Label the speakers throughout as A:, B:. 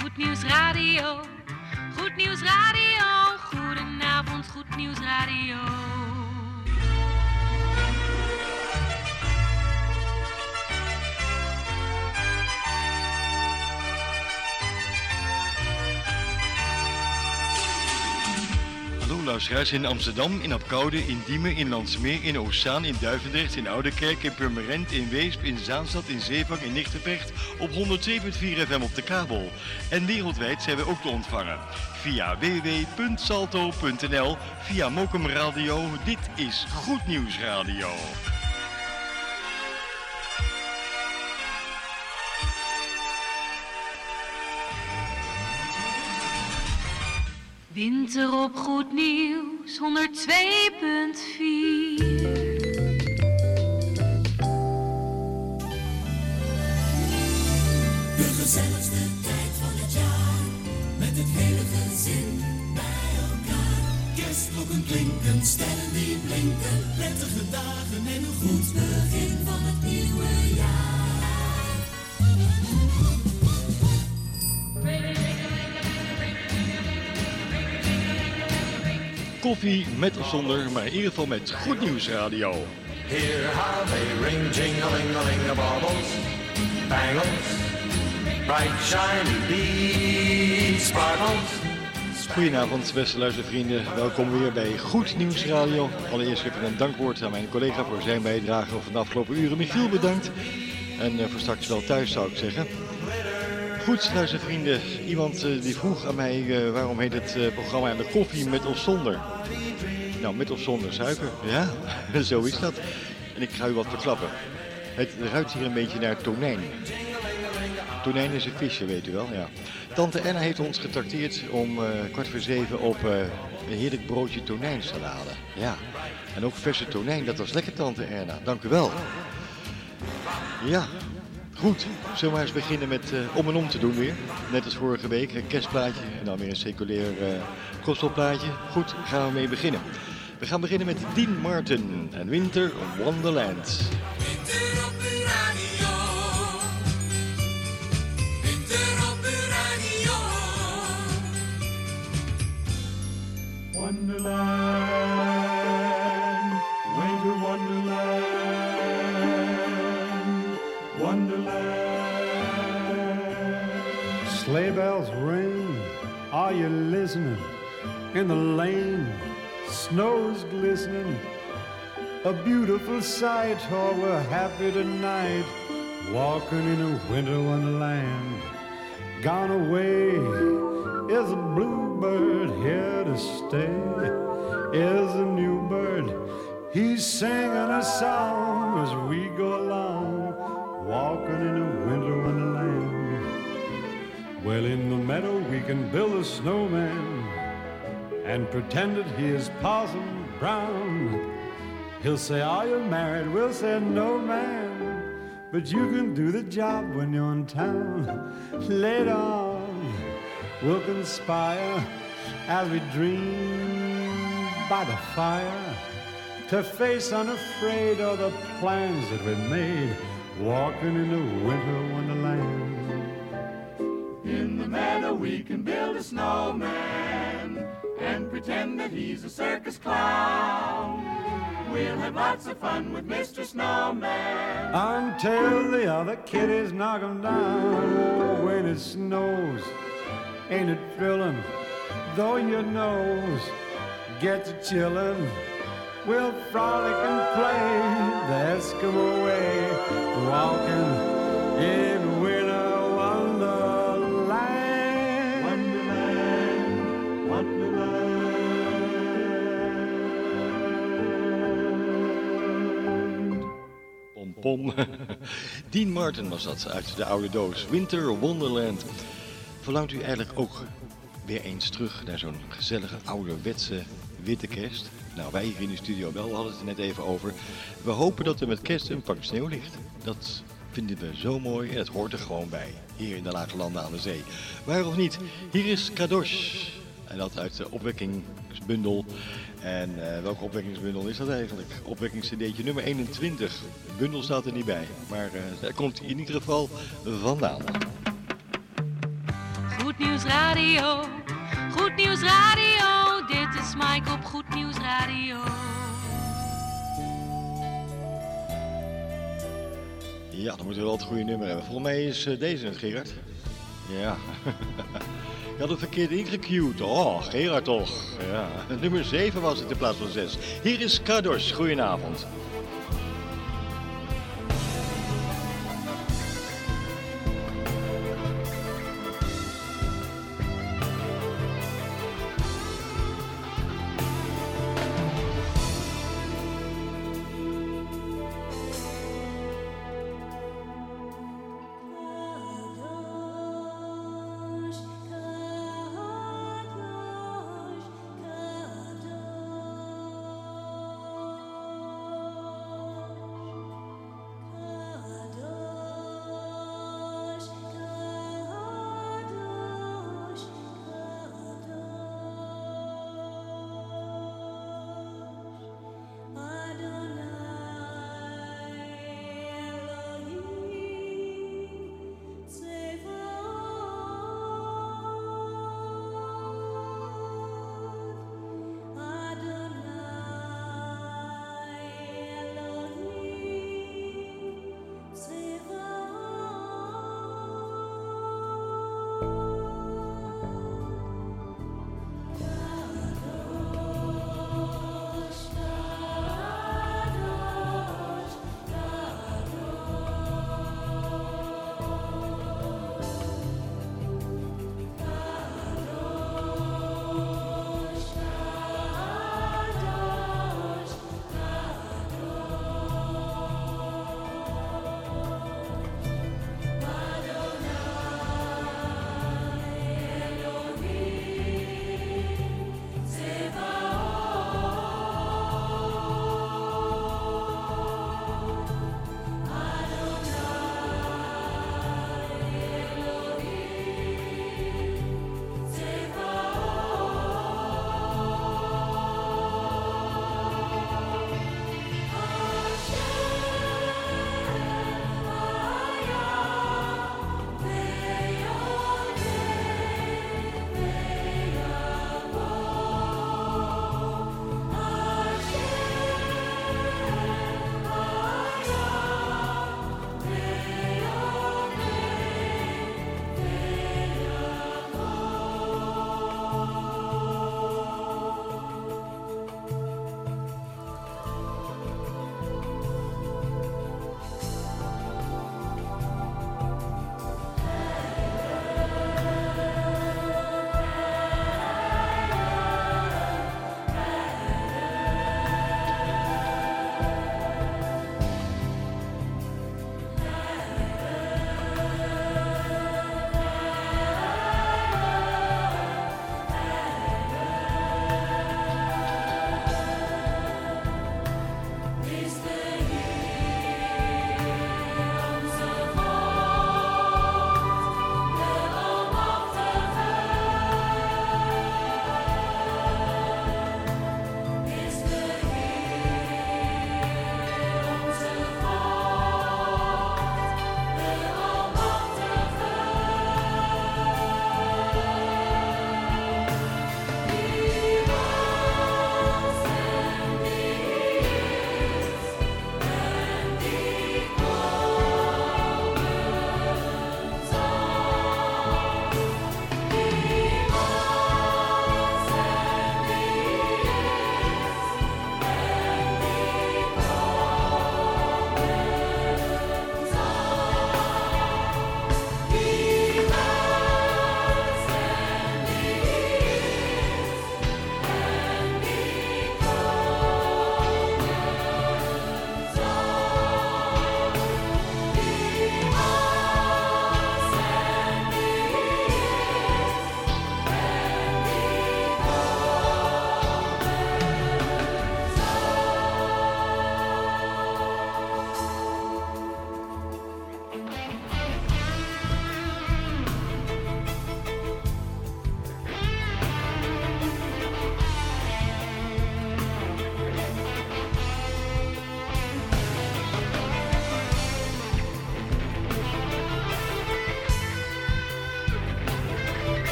A: Goed Nieuws Radio. Goed Nieuws Radio. Goedenavond, Goed Nieuws Radio.
B: Hallo luisteraars in Amsterdam, in Apkoude, in Diemen, in Landsmeer, in Oostzaan, in Duivendrecht, in Oudekerk, in Purmerend, in Weesp, in Zaanstad, in Zeevang, in Nigtevecht op 102.4 FM op de kabel. En wereldwijd zijn we ook te ontvangen via www.salto.nl, via Mokum Radio. Dit is Goed Nieuws Radio.
A: Winter op Goed Nieuws 102.4.
C: De gezelligste tijd van het jaar, met het hele gezin bij elkaar. Kerstklokken klinken, sterren die blinken, prettige dagen en een goed begin van het nieuwe jaar.
B: Koffie met of zonder, maar in ieder geval met Goed Nieuws Radio.
D: Hear how they ring, jing-a-ling-a-ling-a-bobbles, bangles, bright shiny beads, sparkles.
B: Goedenavond beste luistervrienden, welkom weer bij Goed Nieuws Radio. Allereerst even een dankwoord aan mijn collega voor zijn bijdrage van de afgelopen uren. Michiel bedankt en voor straks wel thuis zou ik zeggen. Goed luistervrienden, iemand die vroeg aan mij waarom heet het programma aan de koffie met of zonder. Nou, met of zonder suiker, ja, zo is dat. En ik ga u wat verklappen. Het ruikt hier een beetje naar tonijn. Tonijn is een visje, weet u wel, ja. Tante Enna heeft ons getrakteerd om 6:15 op een heerlijk broodje tonijnsalade. Ja, en ook verse tonijn, dat was lekker tante Enna, dank u wel. Ja, goed, zullen we maar eens beginnen met om en om te doen weer. Net als vorige week, een kerstplaatje en dan weer een seculair gospelplaatje. Goed, gaan we mee beginnen. We gaan beginnen met Dean Martin en Winter Wonderland.
C: Winter op uw radio. Winter op uw radio.
E: Wonderland, winter wonderland, wonderland. Sleigh bells ring, are you listening? In the lane, snow's glistening. A beautiful sight, oh we're happy tonight, walking in a winter wonderland. Gone away is a bluebird, here to stay is a new bird. He's singing a song as we go along, walking in a winter wonderland. Well, in the meadow we can build a snowman and pretend that he is Parson Brown. He'll say, are you married? We'll say, no, man, but you can do the job when you're in town. Later on, we'll conspire as we dream by the fire to face unafraid all the plans that we made, walking in a winter wonderland.
F: In the meadow we can build a snowman and pretend that he's a circus clown. We'll have lots of fun with Mr. Snowman
E: until the other kiddies knock him down. When it snows, ain't it thrilling? Though your nose gets a chillin', we'll frolic and play the Eskimo way, walking in winter wonderland. Wonderland, wonderland.
B: Pom pom. Dean Martin was dat uit de oude doos. Winter Wonderland. Verlangt u eigenlijk ook weer eens terug naar zo'n gezellige ouderwetse witte kerst? Nou, wij hier in de studio wel, we hadden het er net even over. We hopen dat er met kerst een pak sneeuw ligt. Dat vinden we zo mooi en het hoort er gewoon bij. Hier in de Lage Landen aan de zee. Waar of niet, hier is Kadosh. En dat uit de opwekkingsbundel. En welke opwekkingsbundel is dat eigenlijk? Opwekkingscd'tje nummer 21. De bundel staat er niet bij. Maar daar komt in ieder geval vandaan.
A: Goed Nieuws Radio. Goed Nieuws Radio, dit is Mike op Goed Nieuws Radio.
B: Ja, dan moeten we wel het goede nummer hebben. Volgens mij is deze het, Gerard. Ja. Je had het verkeerd ingecued. Oh, Gerard toch. Ja. Nummer 7 was het in plaats van 6. Hier is Kados. Goedenavond.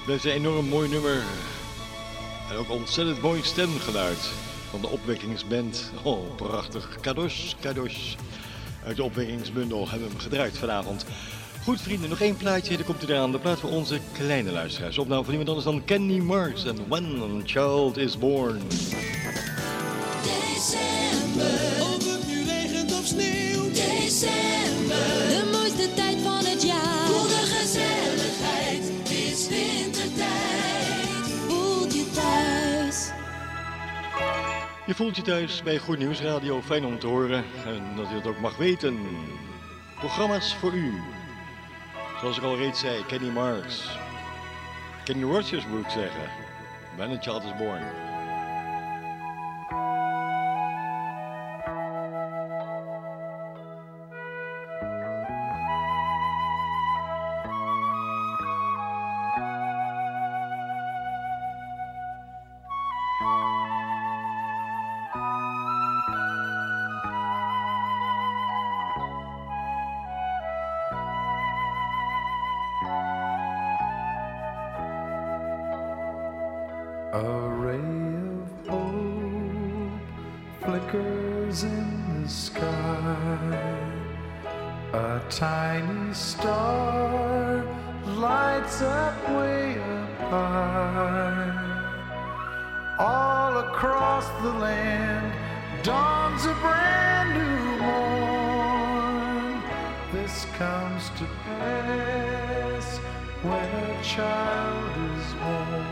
B: Blijft een enorm mooi nummer. En ook ontzettend mooi stemgeluid van de opwekkingsband. Oh, prachtig. Kadosh, Kadosh. Uit de opwekkingsbundel hebben we hem gedraaid vanavond. Goed vrienden, nog één plaatje, dan komt hij eraan. De plaat voor onze kleine luisteraars. Opname van iemand anders dan Kenny Marks en When a Child is Born.
C: December, of het nu regent of sneeuwt. December, de mooiste tijd van het jaar. Voel de gezelligheid, het is wintertijd. Voelt je thuis.
B: Je voelt je thuis bij Goed Nieuws Radio. Fijn om te horen en dat je het ook mag weten. Programma's voor u. Zoals ik al reeds zei, Kenny Marks. Kenny Rogers moet ik zeggen. When a Child is Born.
G: A ray of hope flickers in the sky. A tiny star lights up way up high. All across the land dawns a brand new morn. This comes to pass when a child is born.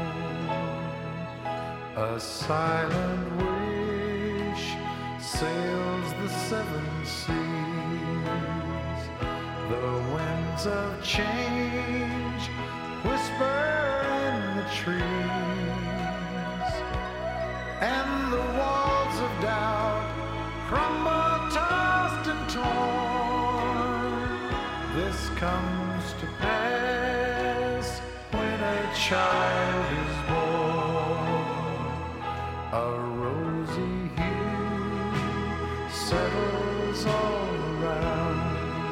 G: A silent wish sails the seven seas. The winds of change whisper in the trees, and the walls of doubt crumble, tossed and torn. This comes to pass when a child is born. A rosy hue settles all around.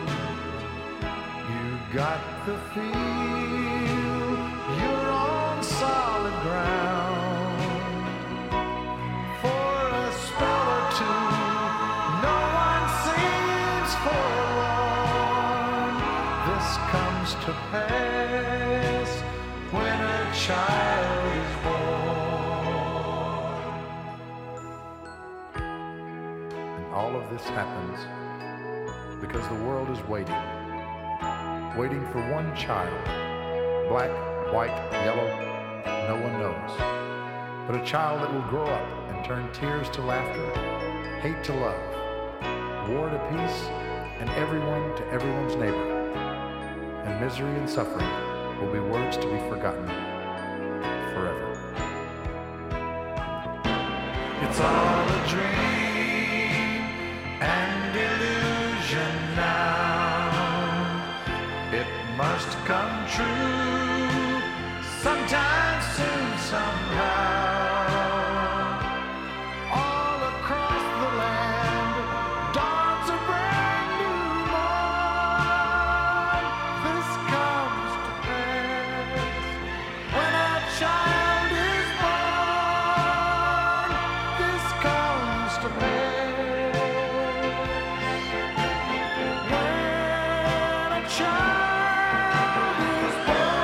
G: You got the feel you're on solid ground. For a spell or two, no one seems forlorn. This comes to pass when a child is born. All of this happens because the world is waiting for one child. Black, white, yellow, no one knows. But a child that will grow up and turn tears to laughter, hate to love, war to peace, and everyone to everyone's neighbor. And misery and suffering will be words to be forgotten forever. It's all a dream and illusion now. It must come true sometime soon, somehow. All across the land dawns a brand new morn. This comes to pass when a child is born. This comes to pass when a child is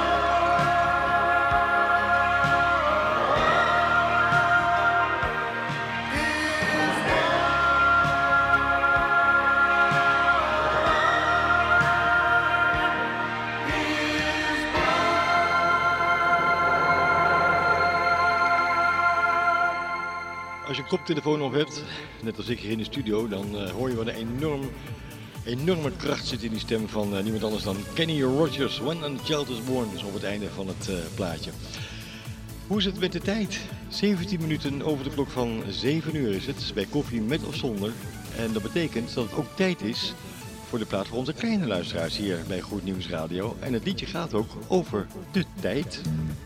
B: Als je een koptelefoon op hebt, net als ik hier in de studio, dan hoor je wat een enorme kracht zit in die stem van niemand anders dan Kenny Rogers. When a Child is Born, dus op het einde van het plaatje. Hoe is het met de tijd? 17 minuten over de klok van 7 uur is het, bij koffie met of zonder. En dat betekent dat het ook tijd is voor de plaat voor onze kleine luisteraars hier bij Goed Nieuws Radio. En het liedje gaat ook over de tijd.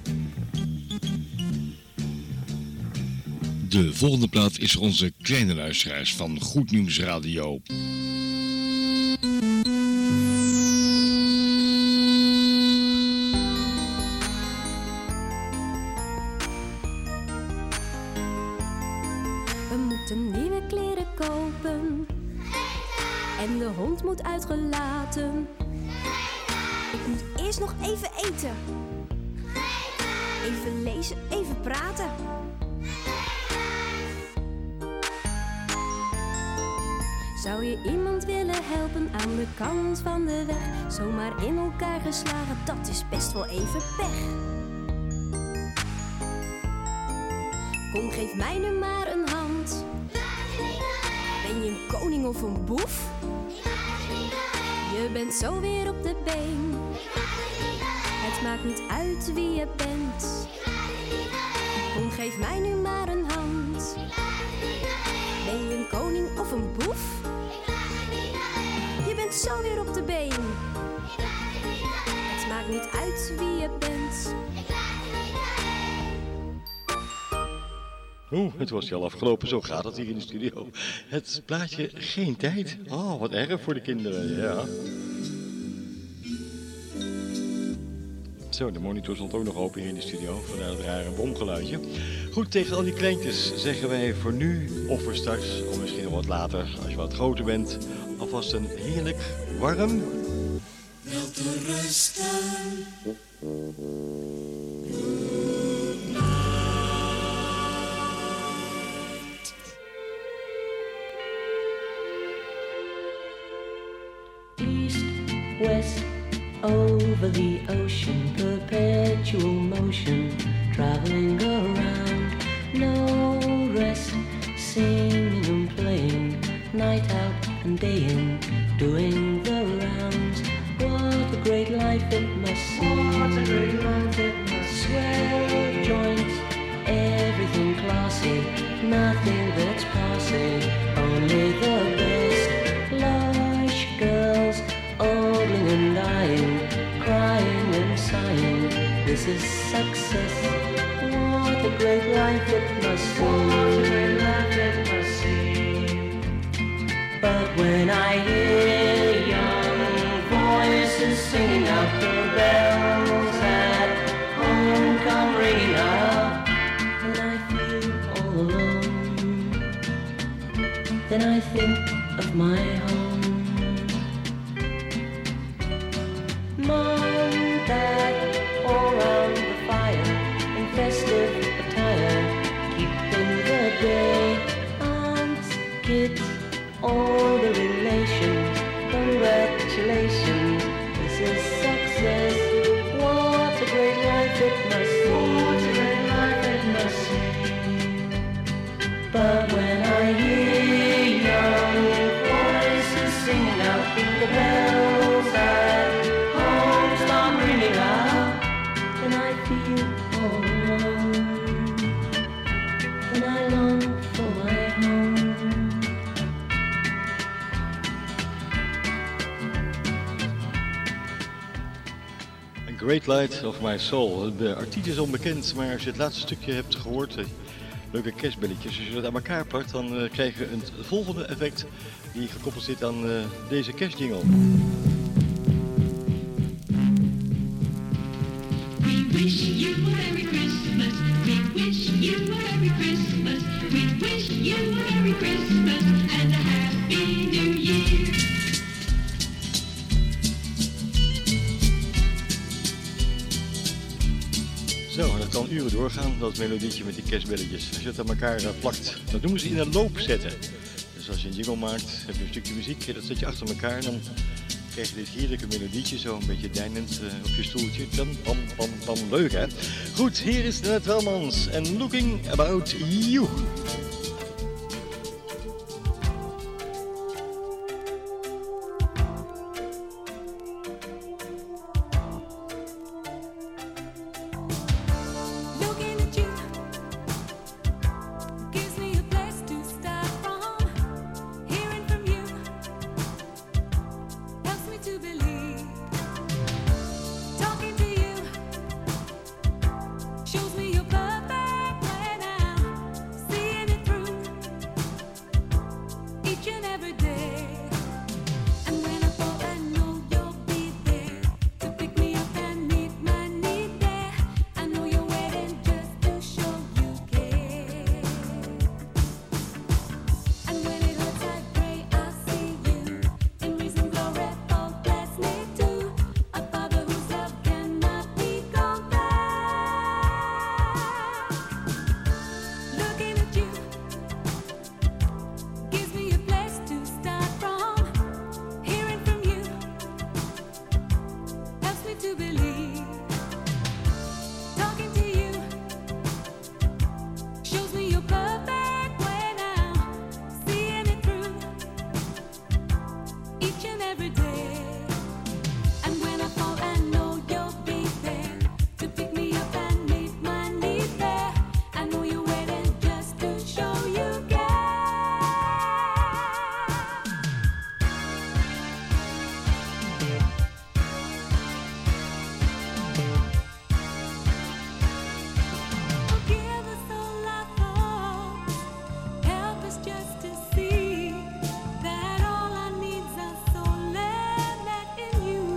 B: De volgende plaat is voor onze kleine luisteraars van Goed Nieuws Radio.
H: lopen. En de hond moet uitgelaten. Ik moet eerst nog even eten. Even lezen, even praten. Zou je iemand willen helpen aan de kant van de weg? Zomaar in elkaar geslagen, dat is best wel even pech. Kom, geef mij nu maar een hand. Ben je een koning of een boef? Je bent zo weer op de been. Het maakt niet uit wie je bent. Kom, geef mij nu maar een hand. Ben je een koning of een boef? Je bent zo weer op de been. Het maakt niet uit wie je bent.
B: Het was al afgelopen, zo gaat het hier in de studio. Het plaatje Geen Tijd. Oh, wat erg voor de kinderen, ja. Zo, de monitor stond ook nog open hier in de studio, vandaar het rare bomgeluidje. Goed, tegen al die kleintjes zeggen wij voor nu of voor straks, of misschien nog wat later, als je wat groter bent, alvast een heerlijk warm...
C: Wel te rusten.
I: West, over the ocean, perpetual motion, traveling around, no rest, singing and playing, night out and day in, doing the rounds. What a great life it must seem. What a great life it must seem. Swell joints, everything classy, nothing that's passing, only the best. Lush girls, ogling and dying, crying and sighing, this is success. What a great life it must seem. What a great life it must seem. But when I hear young voices singing out, the bells at home come ringing out, and I feel all alone, then I think of my home. Mom, Dad, all round the fire, in festive attire, keeping the day. Aunts, kids, all the relations, congratulations, this is success. What a great life it must seem. What a great life it must seem. But when I hear young voices singing out the bells at I'm ringing out, and I feel all alone, and I long for my home.
B: A Great Light of My Soul. De artiest is onbekend, maar als je het laatste stukje hebt gehoord, leuke kerstbelletjes, als je dat aan elkaar plakt, dan krijg je het volgende effect die gekoppeld zit aan deze kerstjingle.
J: Wish you a Merry Christmas. We wish you a Merry Christmas. We wish you a Merry Christmas and a Happy New Year.
B: Zo, dat kan uren doorgaan, dat melodietje met die kerstbelletjes. Als je het aan elkaar plakt, dat noemen ze in een loop zetten. Dus als je een jingle maakt, heb je een stukje muziek, dat zet je achter elkaar en dan krijg je dit heerlijke melodietje, zo een beetje deinend op je stoeltje. Dan, pam, pam, pam, leuk hè? Goed, hier is Net Welmans en Looking About You.
K: Shows me you're perfect when I'm seeing it
A: me to believe. Talking to you shows me your perfect way now. Seeing it through each and every day. And when I fall, I know you'll be there to pick me up and meet my need there. I know you're waiting just to show you care. Forgive us all our faults. Help us just to see that all our needs are so met in you.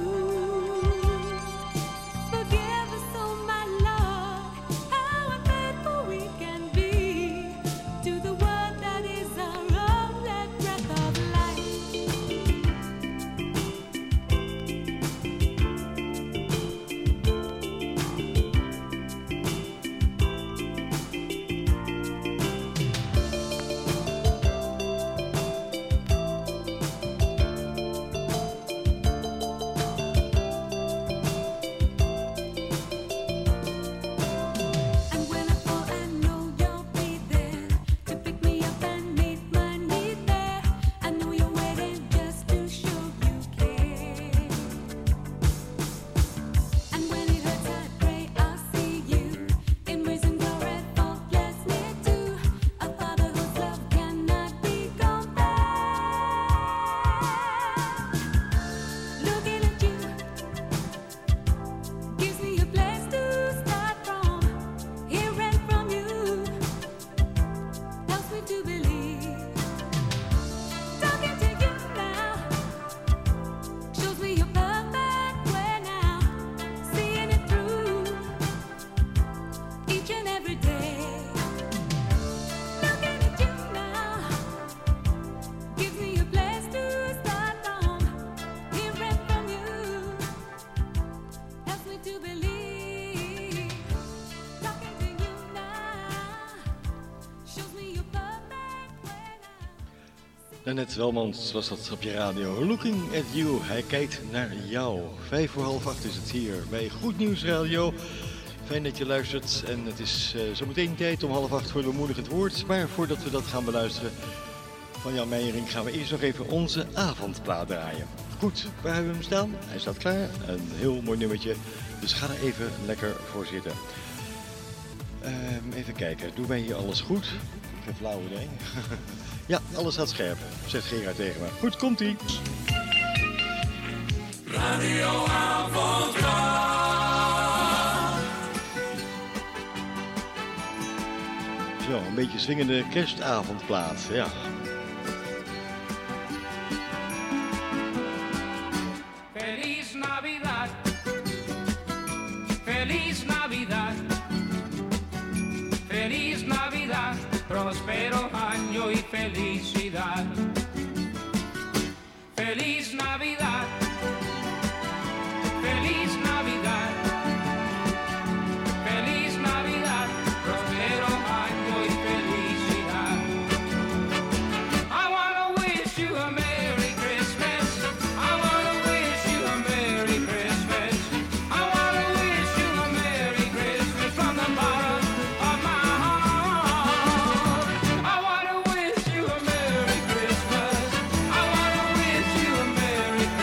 A: Forgive us, oh my Lord, how unfaithful we can be to the word that is our only breath of life. And when I fall, I know you'll be there to pick me up and meet my need there. I know you're waiting just to show you care. And when it hurts, I pray I'll see you in risen glory, faultless near to a Father whose love cannot be compared. Looking at you gives me a place to start from. Hearing from you helps me to believe. Talking to you now shows me your perfect way now. Seeing it through each and every day. Looking at you now gives me a place to start from. Hearing from you helps me to believe. Talking to you now shows me your perfect way now.
B: Nanette Welmans was dat op je radio. Looking at you. Hij kijkt naar jou. 7:45 is het hier bij Goed Nieuws Radio. Fijn dat je luistert. En het is zometeen tijd om 7:30 voor de bemoedigend woord. Maar voordat we dat gaan beluisteren van Jan Meijering gaan we eerst nog even onze avondplaat draaien. Goed, waar hebben we hem staan? Hij staat klaar. Een heel mooi nummertje. Dus ga er even lekker voor zitten. Even kijken. Doen wij hier alles goed? Ik heb flauw idee. Ja, alles staat scherp, zegt Gerard tegen me. Goed, komt-ie. Zo, een beetje zwingende kerstavondplaat, ja.
K: Feliz Navidad, Feliz Navidad, Feliz Navidad, próspero año y felicidad. Feliz Navidad, Feliz Navidad, Feliz Navidad, próspero año y felicidad. I wanna wish you a Merry Christmas. I wanna wish you a Merry Christmas. I wanna wish you a Merry Christmas from the bottom of my heart. I wanna wish you a Merry Christmas. I wanna wish you a Merry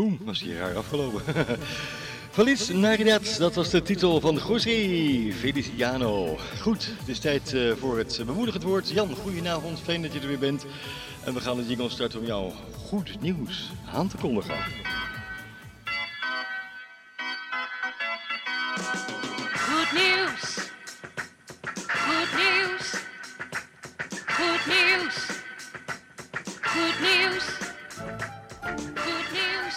B: Boom, was hier raar afgelopen. Feliz Navidad, dat was de titel van José Feliciano. Goed, het is tijd voor het bemoedigend woord. Jan, goedenavond, fijn dat je er weer bent. En we gaan de jingle starten om jou goed nieuws aan te kondigen.
L: Good news. Good news. Good news. Good news. Good news.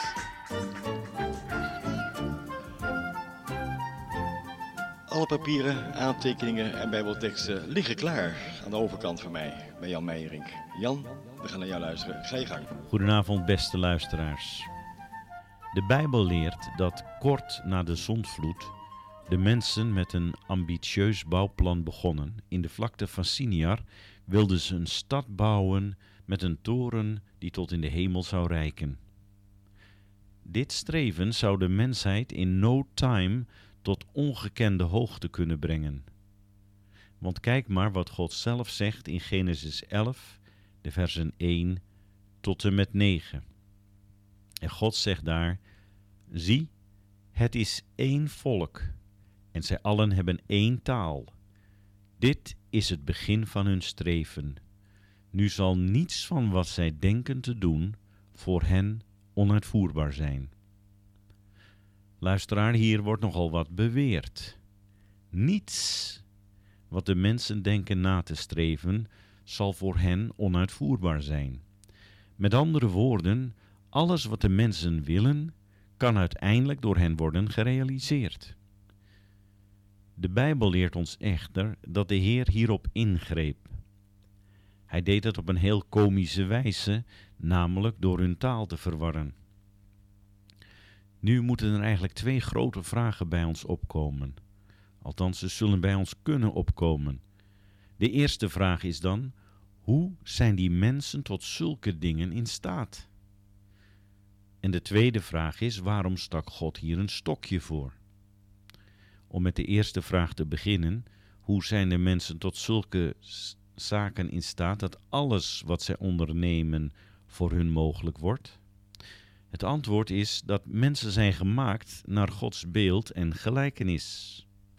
B: Alle papieren, aantekeningen en bijbelteksten liggen klaar aan de overkant van mij, bij Jan Meijerink. Jan, we gaan naar jou luisteren. Ga je gang.
M: Goedenavond, beste luisteraars. De Bijbel leert dat kort na de zondvloed de mensen met een ambitieus bouwplan begonnen. In de vlakte van Siniar wilden ze een stad bouwen met een toren die tot in de hemel zou reiken. Dit streven zou de mensheid in no time tot ongekende hoogte kunnen brengen. Want kijk maar wat God zelf zegt in Genesis 11, de versen 1 tot en met 9. En God zegt daar: zie, het is één volk, en zij allen hebben één taal. Dit is het begin van hun streven. Nu zal niets van wat zij denken te doen voor hen onuitvoerbaar zijn. Luisteraar, hier wordt nogal wat beweerd. Niets wat de mensen denken na te streven zal voor hen onuitvoerbaar zijn. Met andere woorden, alles wat de mensen willen, kan uiteindelijk door hen worden gerealiseerd. De Bijbel leert ons echter dat de Heer hierop ingreep. Hij deed het op een heel komische wijze, namelijk door hun taal te verwarren. Nu moeten er eigenlijk twee grote vragen bij ons opkomen. Althans, ze zullen bij ons kunnen opkomen. De eerste vraag is dan: hoe zijn die mensen tot zulke dingen in staat? En de tweede vraag is: waarom stak God hier een stokje voor? Om met de eerste vraag te beginnen: hoe zijn de mensen tot zulke zaken in staat dat alles wat zij ondernemen voor hun mogelijk wordt? Het antwoord is dat mensen zijn gemaakt naar Gods beeld en gelijkenis.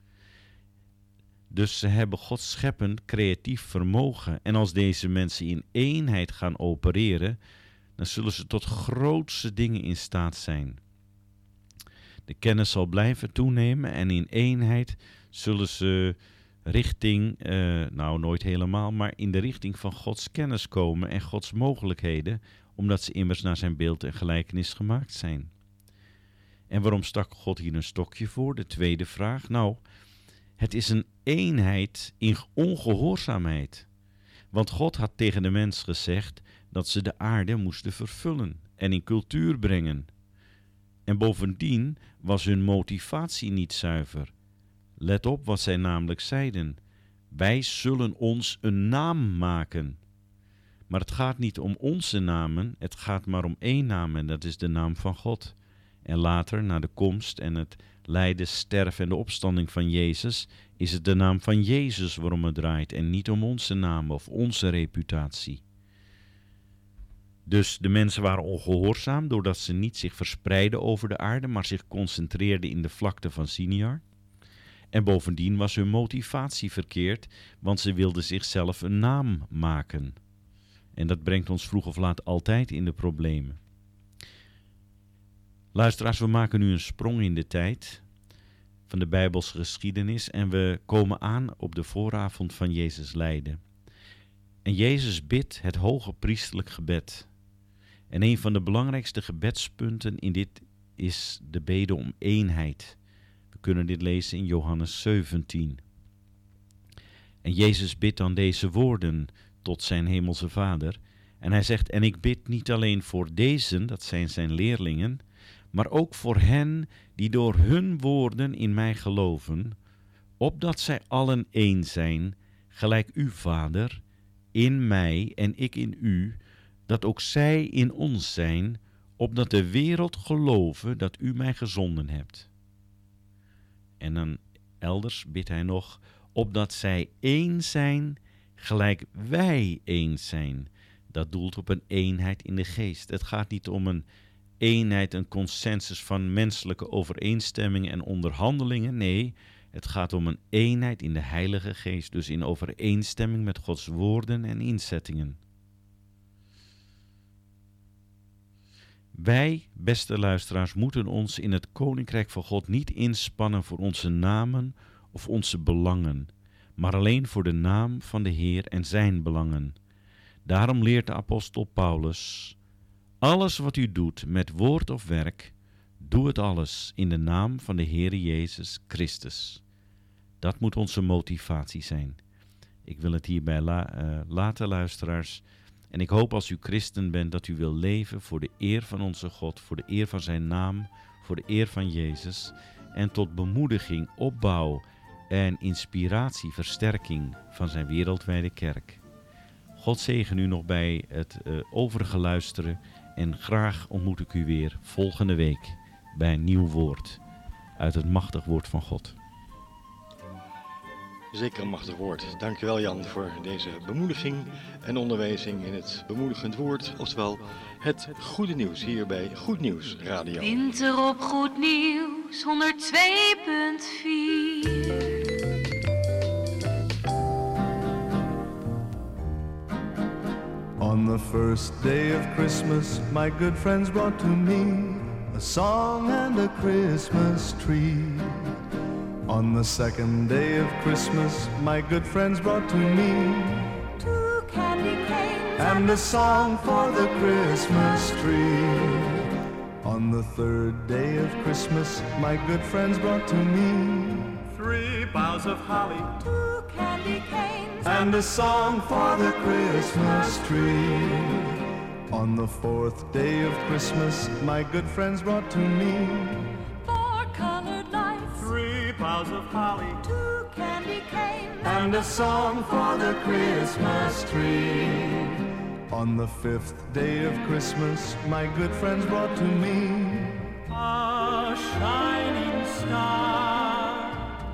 M: Dus ze hebben Gods scheppend creatief vermogen. En als deze mensen in eenheid gaan opereren, dan zullen ze tot grootse dingen in staat zijn. De kennis zal blijven toenemen en in eenheid zullen ze richting, nooit helemaal, maar in de richting van Gods kennis komen en Gods mogelijkheden, omdat ze immers naar zijn beeld en gelijkenis gemaakt zijn. En waarom stak God hier een stokje voor? De tweede vraag. Nou, het is een eenheid in ongehoorzaamheid. Want God had tegen de mens gezegd dat ze de aarde moesten vervullen en in cultuur brengen. En bovendien was hun motivatie niet zuiver. Let op wat zij namelijk zeiden: wij zullen ons een naam maken. Maar het gaat niet om onze namen, het gaat maar om één naam en dat is de naam van God. En later, na de komst en het lijden, sterven en de opstanding van Jezus, is het de naam van Jezus waarom het draait en niet om onze naam of onze reputatie. Dus de mensen waren ongehoorzaam doordat ze niet zich verspreidden over de aarde, maar zich concentreerden in de vlakte van Siniar. En bovendien was hun motivatie verkeerd, want ze wilden zichzelf een naam maken. En dat brengt ons vroeg of laat altijd in de problemen. Luisteraars, we maken nu een sprong in de tijd van de Bijbelse geschiedenis en we komen aan op de vooravond van Jezus lijden. En Jezus bidt het hoge priesterlijk gebed. En een van de belangrijkste gebedspunten in dit is de bede om eenheid. We kunnen dit lezen in Johannes 17. En Jezus bidt dan deze woorden tot zijn hemelse Vader. En hij zegt: en ik bid niet alleen voor dezen, dat zijn zijn leerlingen, maar ook voor hen die door hun woorden in mij geloven, opdat zij allen één zijn, gelijk u, Vader, in mij en ik in u, dat ook zij in ons zijn, opdat de wereld gelove dat u mij gezonden hebt. En dan elders bidt hij nog: opdat zij één zijn, gelijk wij één zijn. Dat doelt op een eenheid in de geest. Het gaat niet om een eenheid, een consensus van menselijke overeenstemming en onderhandelingen. Nee, het gaat om een eenheid in de Heilige Geest, dus in overeenstemming met Gods woorden en inzettingen. Wij, beste luisteraars, moeten ons in het Koninkrijk van God niet inspannen voor onze namen of onze belangen, maar alleen voor de naam van de Heer en zijn belangen. Daarom leert de apostel Paulus: alles wat u doet met woord of werk, doe het alles in de naam van de Heer Jezus Christus. Dat moet onze motivatie zijn. Ik wil het hierbij laten, luisteraars. En ik hoop als u christen bent dat u wil leven voor de eer van onze God, voor de eer van zijn naam, voor de eer van Jezus en tot bemoediging, opbouw en inspiratie, versterking van zijn wereldwijde kerk. God zegen u nog bij het overige luisteren en graag ontmoet ik u weer volgende week bij een nieuw woord uit het machtig woord van God.
B: Zeker een machtig woord. Dankjewel Jan voor deze bemoediging en onderwijzing in het bemoedigend woord, oftewel het goede nieuws hier bij Goed Nieuws Radio.
L: Winter op Goed Nieuws 102.4.
N: On the first day of Christmas, my good friends brought to me a song and a Christmas tree. On the second day of Christmas, my good friends brought to me
A: 2 candy canes
N: and a song for the Christmas tree. On the third day of Christmas, my good friends brought to me
C: 3 boughs of holly,
A: 2 candy canes
N: and a song for the Christmas tree. On the fourth day of Christmas, my good friends brought to me
A: 4 colored lights,
C: 3 boughs of holly,
A: 2 candy canes
N: and a song for the Christmas tree. On the fifth day of Christmas, my good friends brought to me
C: a shining star,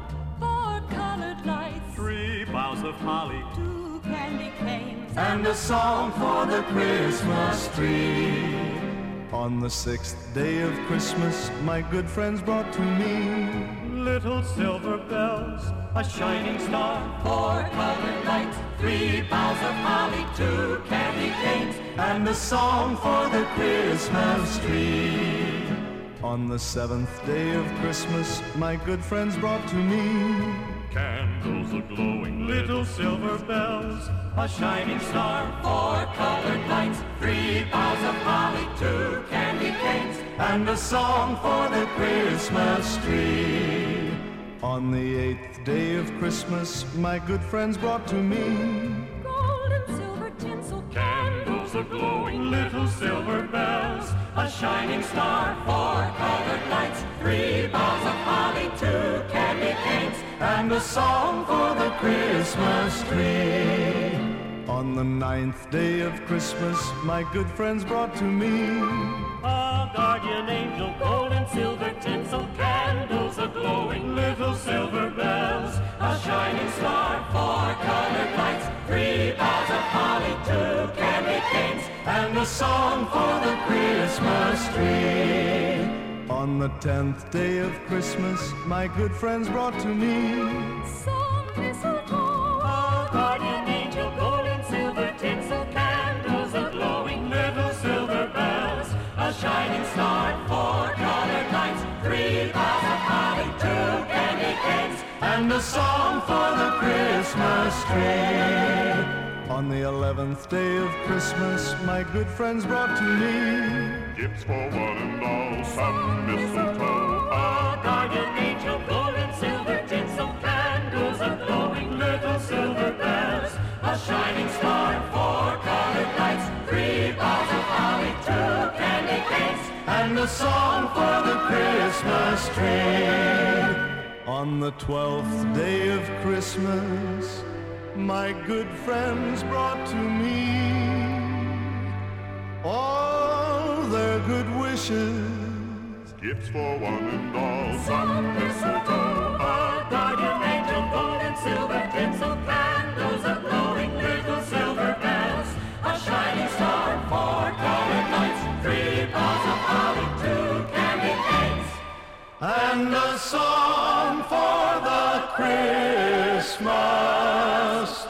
A: 4 colored lights,
C: 3 boughs of holly,
A: 2 candy canes
N: and a song for the Christmas tree. On the sixth day of Christmas, my good friends brought to me
C: little silver bells, a shining star,
A: 4 colored lights, 3 boughs of holly, 2 candy canes
N: and a song for the Christmas tree. On the seventh day of Christmas, my good friends brought to me
C: candles a-glowing, little silver bells, a shining star,
A: 4 colored lights, 3 boughs of holly, 2 candy canes
N: and a song for the Christmas tree. On the eighth day of Christmas, my good friends brought to me
A: gold and silver tinsel
C: candles a-glowing, little silver bells,
A: a shining star, 4 colored lights, 3 boughs of holly, 2 candy canes
N: and a song for the Christmas tree. On the ninth day of Christmas, my good friends brought to me
C: a guardian angel,
A: gold and silver tinsel candles a-glowing, little silver bells, a shining star, 4 colored lights, 3 boughs of holly, 2 candy canes
N: and a song for the Christmas tree. On the 10th day of Christmas, my good friends brought to me
A: some mistletoe, a guardian angel, gold and silver tinsel candles a-glowing, little silver bells, a shining star, 4 colored lights, 3 boughs of holly, 2 candy canes
N: and a song for the Christmas tree. On the 11th day of Christmas, my good friends brought to me
C: gifts for one and all, some mistletoe,
A: a guardian angel, gold and silver tinsel candles a-glowing, little silver bells, a shining star, 4 colored lights, 3 boughs of holly, 2 candy canes
N: and a song for the Christmas tree. On the 12th day of Christmas, my good friends brought to me all their good wishes,
C: gifts for one and all,
A: some mistletoe, a guardian angel, gold and silver tinsel candles a-glowing, little silver bells, a shining star, 4 colored lights, 3 boughs of holly,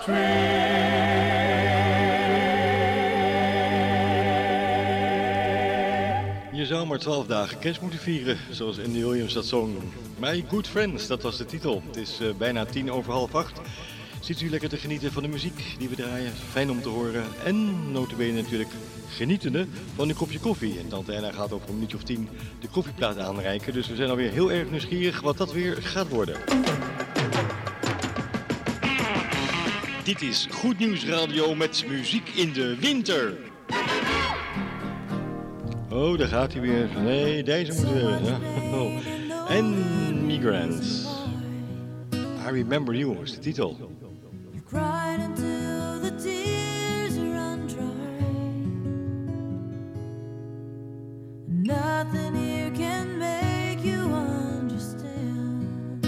B: Je zou maar 12 dagen kerst moeten vieren, zoals Andy Williams dat zong. My Good Friends, dat was de titel. Het is bijna 7:50. Zit u lekker te genieten van de muziek die we draaien. Fijn om te horen. En notabene natuurlijk genietende van een kopje koffie. En Tante Anna gaat over een minuutje of 10 de koffieplaat aanreiken. Dus we zijn alweer heel erg nieuwsgierig wat dat weer gaat worden. Dit is Goed Nieuws Radio met muziek in de winter. Oh, daar gaat hij weer. Nee, deze moeten we hebben. Ja. Oh. En Migrants. I Remember You is de titel.
A: Cried until the tears run dry. Nothing here can make you understand.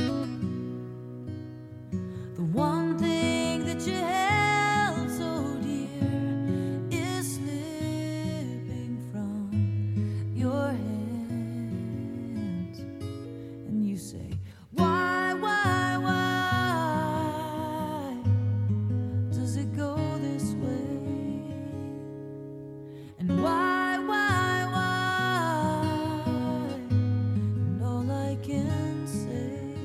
A: The one thing that you held so dear is slipping from your hands. And you say, why? Does it go this way? And why? And all I can say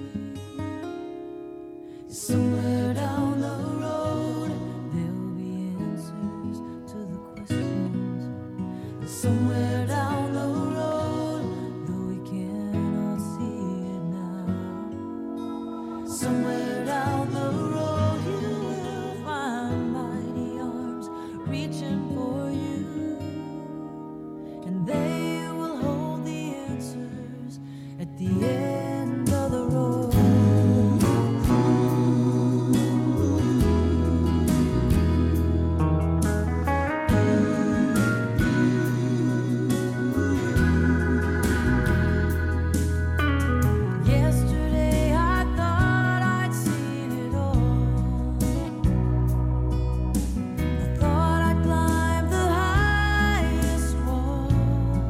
A: is somewhere down the road there'll be answers to the questions. And somewhere down the road, though we cannot see it now, somewhere down the road you will find mighty arms reaching for you, and they will hold the answers at the end of the road. Yesterday I thought I'd seen it all. I thought I'd climb the highest wall.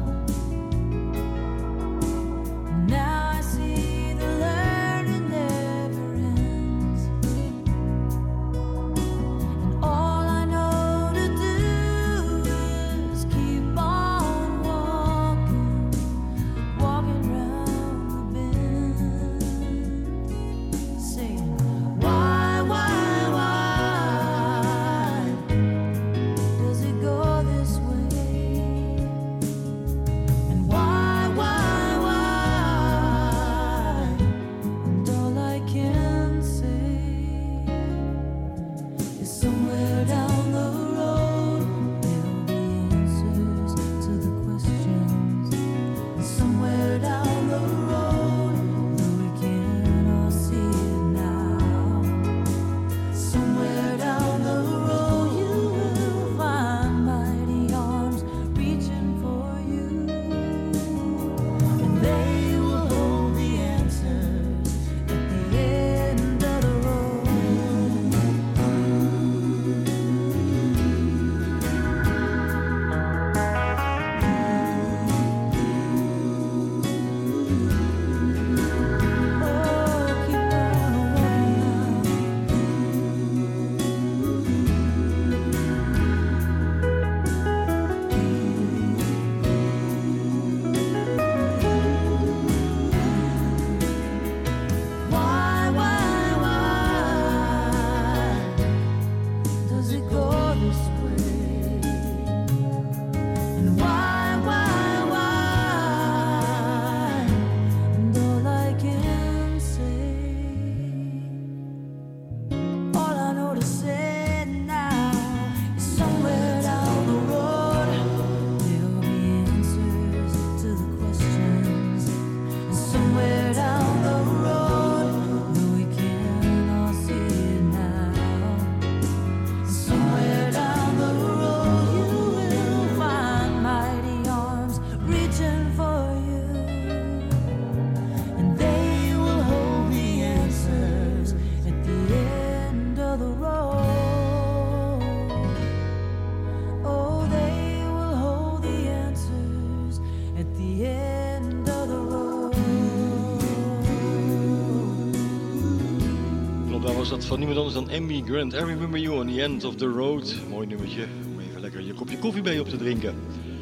B: dat van niemand anders dan Amy Grant. I Remember You on the End of the Road. Mooi nummertje om even lekker je kopje koffie bij op te drinken.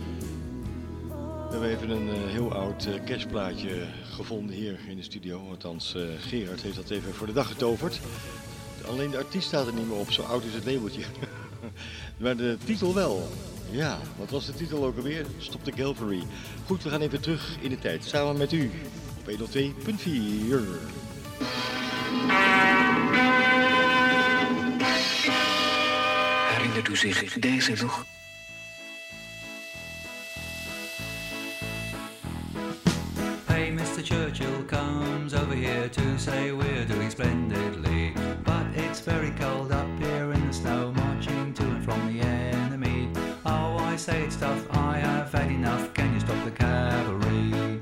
B: We hebben even een heel oud kerstplaatje gevonden hier in de studio. Althans, Gerard heeft dat even voor de dag getoverd. Alleen de artiest staat er niet meer op, zo oud is het labeltje. Maar de titel wel. Ja, wat was de titel ook alweer? Stop the Calvary. Goed, we gaan even terug in de tijd. Samen met u op 102.4.
O: Herinnert u zich deze nog?
P: Hey, Mr. Churchill comes over here to say we're doing splendidly. But it's very cold up here in the snow, marching to and from the enemy. Oh, I say it's tough, I have had enough. Can you stop the cavalry?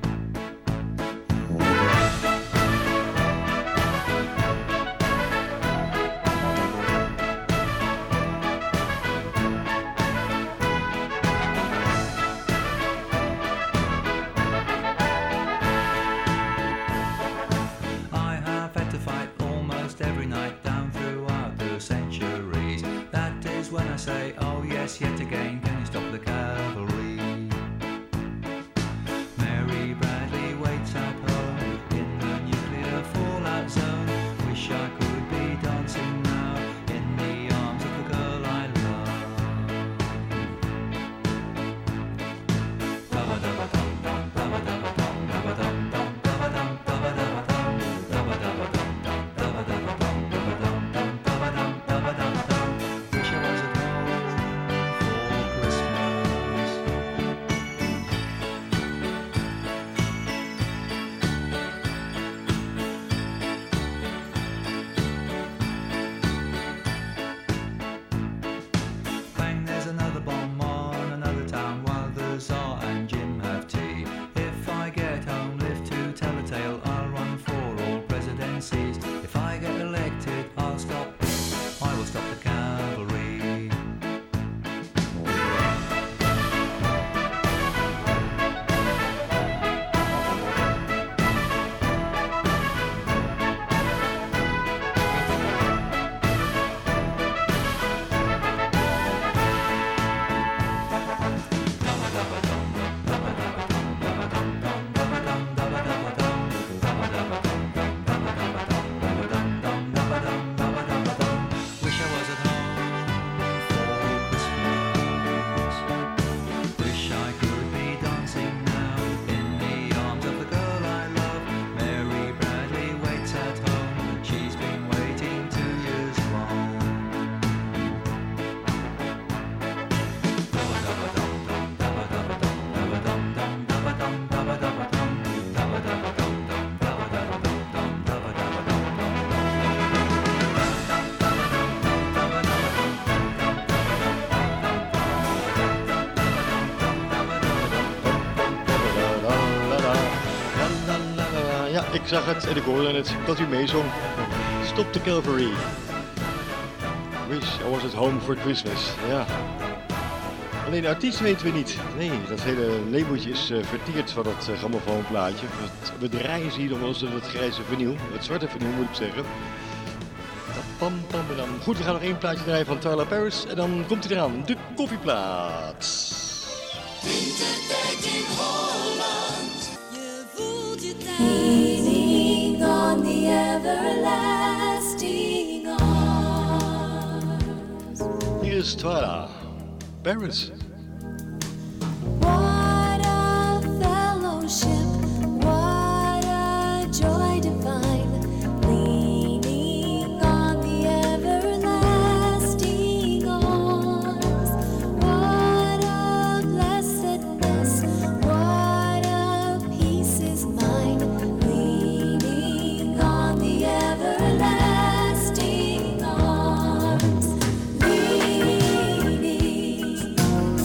P: Say, oh yes, yet again, can you stop the cavalry? Mary Bradley waits at home in the nuclear fallout zone. Wish I could be dancing now in the arms of the girl I love.
B: Ik zag het en ik hoorde het dat u meezong. Stop the Calvary. Wish I was at home for Christmas. Ja. Alleen de artiest weten we niet. Nee, dat hele labeltje is vertierd van dat grammofoonplaatje. We draaien ze hier nog wel eens het grijze vinyl. Het zwarte vinyl moet ik zeggen. Pam, pam, pam. Goed, we gaan nog één plaatje draaien van Tyler Paris. En dan komt hij eraan. De koffieplaat.
C: Wintertijd in Holland.
A: Je voelt je leaning on the everlasting arms.
B: Hier is Tyler Paris.
A: What a fellowship, what a joy divine, leaning on the everlasting arms. What a blessedness, what a peace is mine, leaning on the everlasting arms. Leaning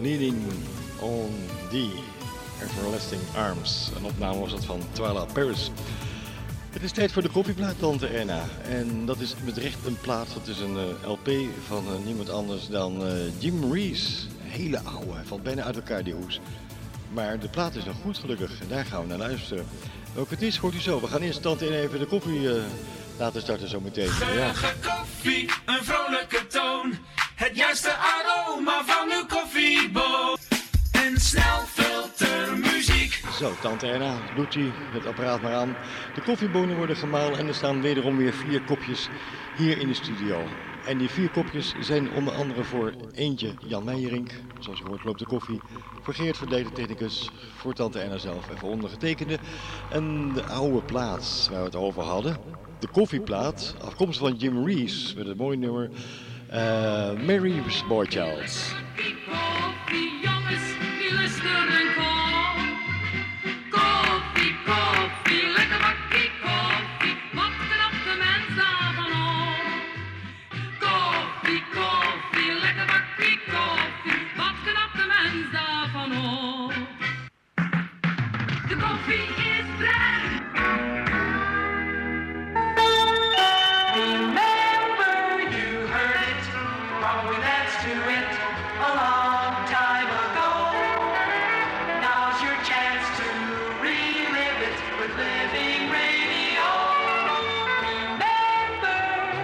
B: Leaning on the Everlasting Arms. Een opname was dat van Twila Paris. Het is tijd voor de koffieplaat, Tante Erna. En dat is met recht een plaat. Dat is een LP van niemand anders dan Jim Reeves. Een hele oude, hij valt bijna uit elkaar die hoes. Maar de plaat is nog goed gelukkig en daar gaan we naar luisteren. Welke het is, hoort u zo. We gaan eerst Tante Erna even de koffie laten starten zometeen.
O: Geurige koffie, een vrolijke toon. Het juiste aroma van uw koffieboon. En snelfiltermuziek.
B: Zo, Tante Erna, doet u het apparaat maar aan. De koffiebonen worden gemalen en er staan wederom weer 4 kopjes hier in de studio. En die 4 kopjes zijn onder andere voor eentje Jan Meijerink, zoals je hoort loopt de koffie. Voor Geert Verdede, technicus, voor Tante Erna zelf en voor ondergetekende. En de oude plaat waar we het over hadden, de koffieplaat, afkomstig van Jim Reeves met het mooie nummer Mary's Boy Child.
J: Koffie, jongens, die lusten en kom. Koffie, koffie, lekker bakkie koffie. Wat knapt de mens daarvan op? Koffie, koffie, lekker bakkie koffie. Wat knapt de mens daarvan op? De koffie is blij.
O: Remember you heard it, probably that's to it, a long time ago. Now's your chance to relive it with Living Radio. Remember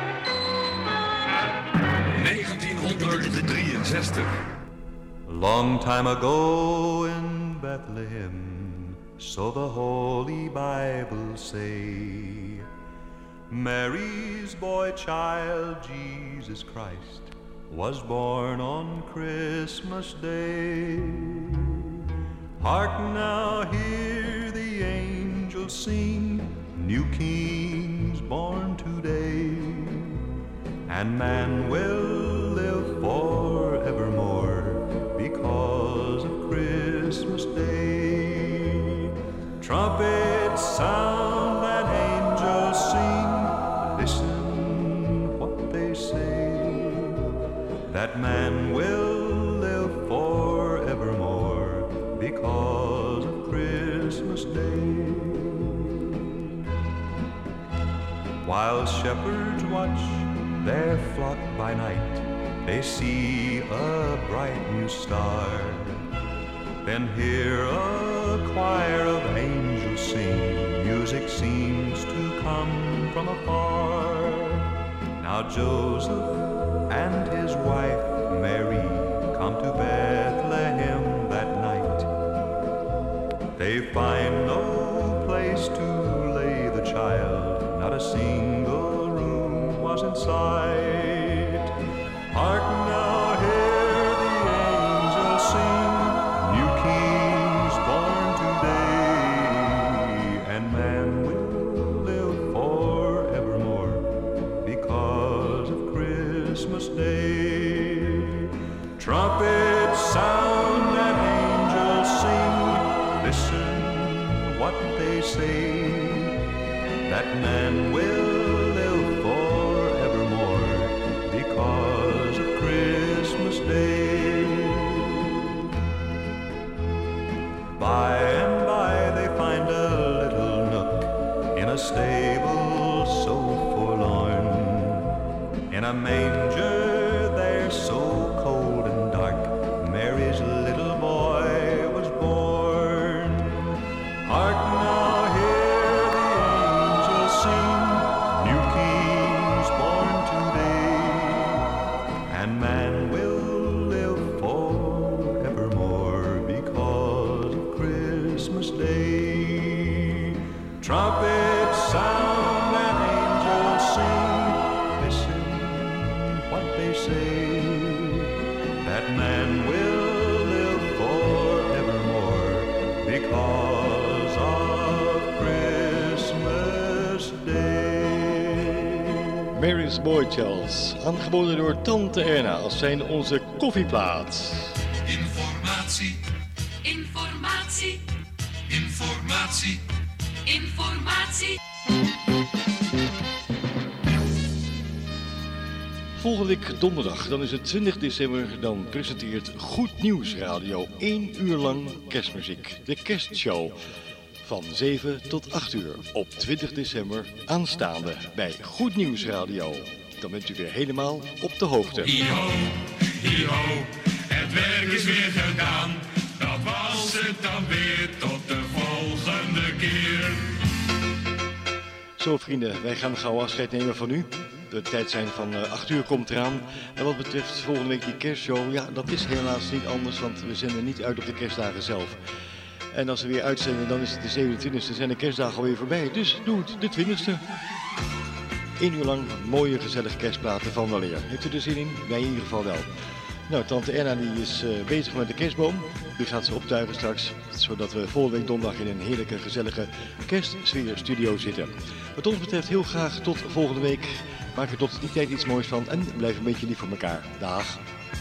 Q: 1963.
N: Long time ago in Bethlehem, so the Holy Bible say, Mary's boy child, Jesus Christ, was born on Christmas Day. Hark now, hear the angels sing, new kings born today, and man will live forevermore because of Christmas Day. Trumpets sound and angels sing, listen what they say, that man will live forevermore because of Christmas Day. While shepherds watch their flock by night, they see a bright new star, then hear a choir of angels sing, music seems to come from afar. Now Joseph and his wife Mary come to Bethlehem that night. They find no place to lay the child, not a single room was in sight. Hark now, hear the angels sing, new kings born today, and man will live forevermore because of Christmas Day. Trumpets sound and angels sing, listen what they say, that man will live forevermore because of Christmas Day. By and by they find a little nook in a stable so forlorn, in a manger there so cold and dark, Mary's little boy was born. Hark now, hear the angels sing, new kings born today, and man will live forevermore because of Christmas Day. Trumpets sound and angels sing, listen what they say, that man will live forevermore because of Christmas Day.
B: Mary's Boy Child, aangeboden door Tante Erna als zijn onze koffieplaat.
C: Informatie,
J: Informatie,
C: informatie.
J: informatie.
B: Volgende week donderdag, dan is het 20 december, dan presenteert Goed Nieuws Radio 1 uur lang kerstmuziek. De kerstshow van 7 tot 8 uur op 20 december aanstaande bij Goed Nieuws Radio. Dan bent u weer helemaal op de hoogte.
C: Hi-ho, hi-ho, het werk is weer gedaan. Dat was het dan weer, tot de volgende keer.
B: Zo vrienden, wij gaan gauw afscheid nemen van u. De tijd zijn van 8 uur komt eraan. En wat betreft volgende week die kerstshow, ja, dat is helaas niet anders, want we zenden niet uit op de kerstdagen zelf. En als we weer uitzenden, dan is het de 27e, zijn de kerstdagen alweer voorbij. Dus doe het de 20e. 1 uur lang mooie gezellige kerstplaten van weleer. Heeft u er zin in? Wij in ieder geval wel. Nou, tante Erna die is bezig met de kerstboom. Die gaat ze optuigen straks, zodat we volgende week donderdag in een heerlijke, gezellige kerstsfeerstudio zitten. Wat ons betreft heel graag tot volgende week. Maak er tot die tijd iets moois van en blijf een beetje lief voor elkaar. Dag.